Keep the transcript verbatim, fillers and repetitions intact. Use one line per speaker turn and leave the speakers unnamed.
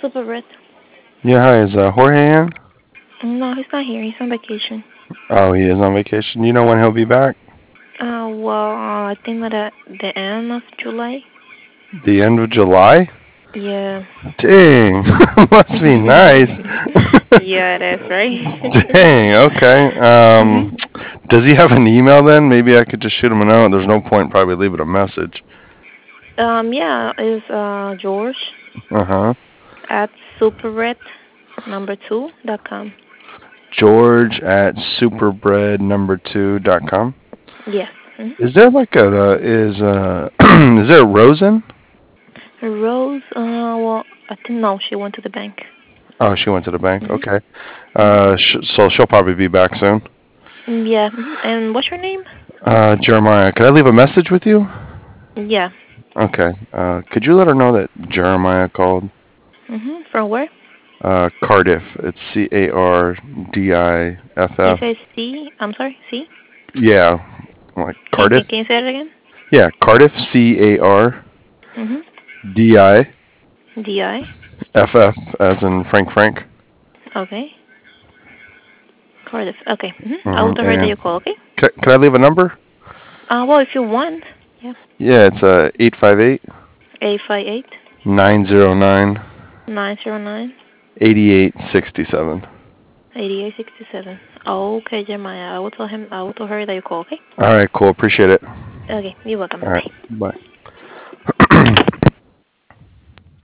Super Red.
Yeah, hi, is uh, Jorge in?
No, he's not here. He's on vacation.
Oh, he is on vacation. You know when he'll be back?
Uh, well, uh, I think that at the end of July.
The end of July?
Yeah.
Dang, must be nice.
Yeah, it is, right?
Dang, okay.
Mhm.
Um, does he have an email then? Maybe I could just shoot him a note. There's no point probably leaving a message.
Um, yeah, it's uh George
Uh-huh.
at superred number two dot com.
George at superbread number two dot com.
Yes. Mhm.
Is there like a, uh, is, uh, is there a Rosen?
Rose, uh, well, I think no, she went to the bank.
Oh, she went to the bank.
Mhm.
Okay.
Mhm.
Uh, sh- so she'll probably be back soon.
Mm, yeah. Mhm. And what's your name?
Uh, Jeremiah, could I leave a message with you?
Yeah.
Okay. Uh, could you let her know that Jeremiah called?
Mhm. From where?
Uh, Cardiff. It's C A R D I F
You
F.
say C. I'm sorry. C.
Yeah, like
Can can
Cardiff.
can you say it again?
Yeah, Cardiff. C A R
Mhm.
D I
D I.
F F as in Frank Frank.
Okay. Cardiff. Okay. Mhm. I will
hmm
tell her that
And
you call. Okay.
c- could I leave a number?
Uh, well, if you want. Yeah.
Yeah, it's uh eight five eight
Eight five eight
nine zero nine
nine zero nine
eighty eight sixty seven.
eighty eight sixty seven. Okay, Jeremiah. I will tell him. I will tell her that you call. Okay.
All right, cool. Appreciate it.
Okay. You're welcome.
All right,
Bye.
bye.